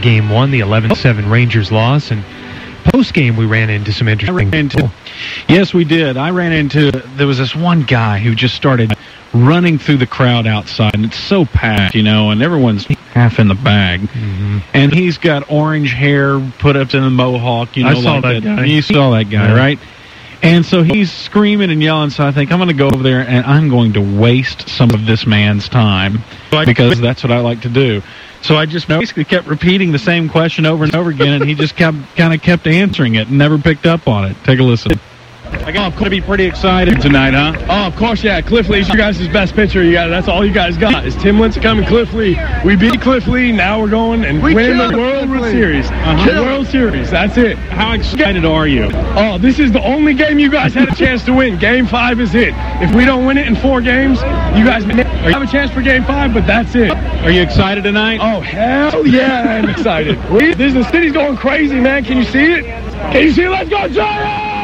Game 1, the 11-7 Rangers loss, and post-game we ran into some interesting people. Yes, we did. There was this one guy who just started running through the crowd outside, and it's so packed, and everyone's half in the bag. Mm-hmm. And he's got orange hair put up in a mohawk, I saw that guy. You saw that guy, right? And so he's screaming and yelling, so I think I'm going to go over there and I'm going to waste some of this man's time because that's what I like to do. So I just basically kept repeating the same question over and over again, and he just kind of kept answering it and never picked up on it. Take a listen. I got to be pretty excited tonight, huh? Oh, of course, yeah. Cliff Lee's your guys' best pitcher. That's all you guys got is Tim Lincecum and Cliff Lee. We beat Cliff Lee. Now we're going and winning the World Series. The World Series. That's it. How excited are you? Oh, this is the only game you guys had a chance to win. Game 5 is it. If we don't win it in 4 games, you guys have a chance for Game 5, but that's it. Are you excited tonight? Oh, hell yeah, I'm excited. The city's going crazy, man. Can you see it? Can you see it? Let's go, Giants!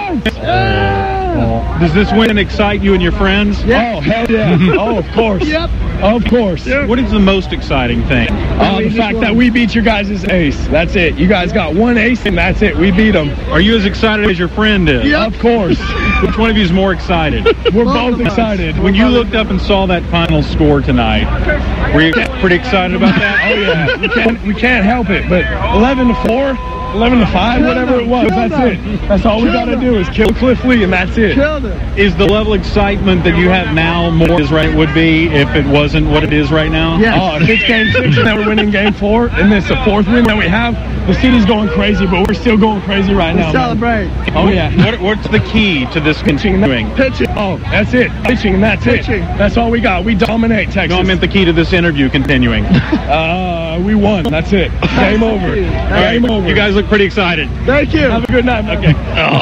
Does this win excite you and your friends? Yeah. Oh, hell yeah. Oh, of course. Yep. Of course. Yep. What is the most exciting thing? The fact that we beat your guys' ace. That's it. You guys got 1 ace, and that's it. We beat them. Are you as excited as your friend is? Yeah, of course. Which one of you is more excited? We're both excited. When you looked up and saw that final score tonight, were you pretty excited about that? Oh, yeah. We can't help it, but 11-4... 11-5, whatever it was. That's it. That's all we got to do is kill Cliff Lee, and that's it. Is the level of excitement that you have now more as it would be if it wasn't what it is right now? Yeah. Oh, if it's Game 6 and then we're winning Game 4, and it's the 4th win that we have, the city's going crazy, but we're still going crazy right now. Celebrate. Man. Oh, yeah. What's the key to this continuing? Pitching. Oh, that's it. Pitching, and that's it. That's all we got. We dominate Texas. No, I meant the key to this interview continuing. We won. That's it. Game over. Game over. You guys look pretty excited. Thank you. Have a good night. Okay.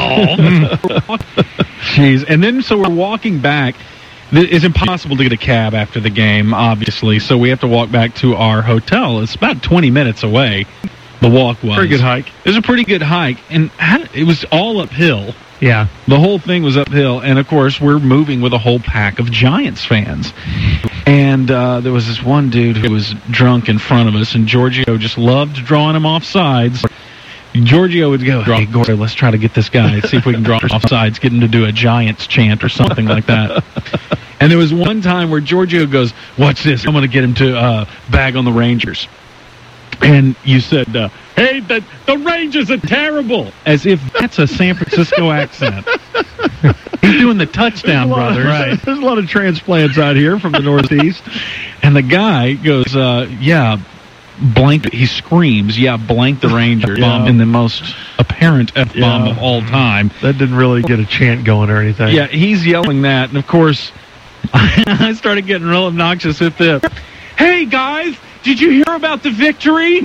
Oh. Jeez. And then so we're walking back. It's impossible to get a cab after the game, obviously, so we have to walk back to our hotel. It's about 20 minutes away, the walk was. Pretty good hike. It was a pretty good hike, and it was all uphill. Yeah. The whole thing was uphill, and of course, we're moving with a whole pack of Giants fans. And there was this one dude who was drunk in front of us, and Giorgio just loved drawing him off sides. Giorgio would go, "Hey, Gordo, let's try to get this guy, see if we can draw him off sides, get him to do a Giants chant or something like that." And there was one time where Giorgio goes, "Watch this, I'm going to get him to bag on the Rangers." And you said, "Hey, the Rangers are terrible," as if that's a San Francisco accent. He's doing the touchdown, brother. Right. There's a lot of transplants out here from the Northeast. And the guy goes, "Yeah, blank." He screams, "Yeah, blank the Rangers," in the most apparent F-bomb of all time. That didn't really get a chant going or anything. Yeah, he's yelling that, and of course, I started getting real obnoxious with the, "Hey, guys, did you hear about the victory?"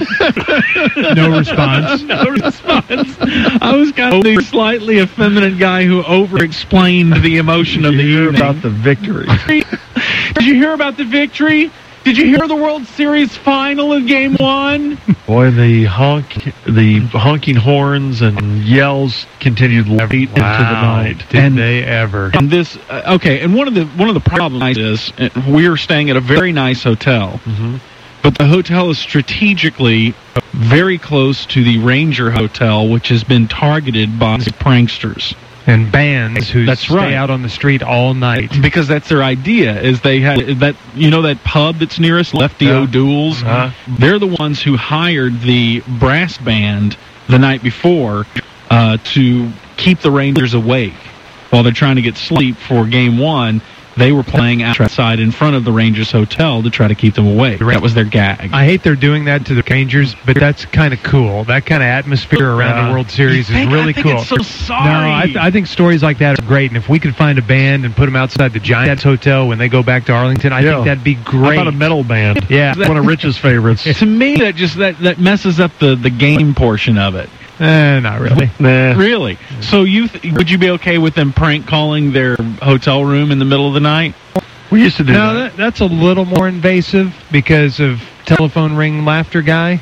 No response. No response. I was kind of the slightly effeminate guy who over-explained the emotion of the evening. About the victory. Did you hear about the victory? Did you hear the World Series final in Game 1? Boy, the honking horns and yells continued late into the night. Did they ever? And this, and one of the problems is we are staying at a very nice hotel, but the hotel is strategically very close to the Ranger Hotel, which has been targeted by pranksters. And bands who That's stay right. out on the street all night. Because that's their idea, is they have that, that pub that's near us, Lefty O'Doul's? They're the ones who hired the brass band the night before to keep the Rangers awake while they're trying to get sleep for Game 1. They were playing outside in front of the Rangers Hotel to try to keep them awake. That was their gag. I hate they're doing that to the Rangers, but that's kind of cool. That kind of atmosphere around the World Series is really cool. It's so sorry. No, I think stories like that are great, and if we could find a band and put them outside the Giants Hotel when they go back to Arlington, I think that'd be great. How about a metal band? Yeah. One of Rich's favorites. To me, that messes up the game portion of it. Not really. Nah. Really? So would you be okay with them prank calling their hotel room in the middle of the night? We used to do No, that. that's a little more invasive because of telephone ring laughter guy.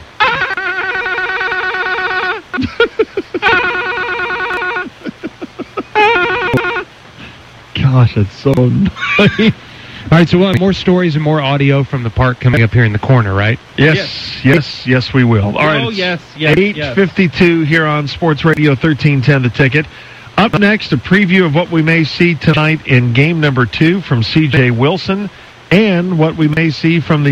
Gosh, that's so annoying. All right, so we'll have more stories and more audio from the park coming up here in the corner, right? Yes, we will. All right. yes. 8:52 here on Sports Radio 1310 The Ticket. Up next, a preview of what we may see tonight in game number 2 from C.J. Wilson and what we may see from the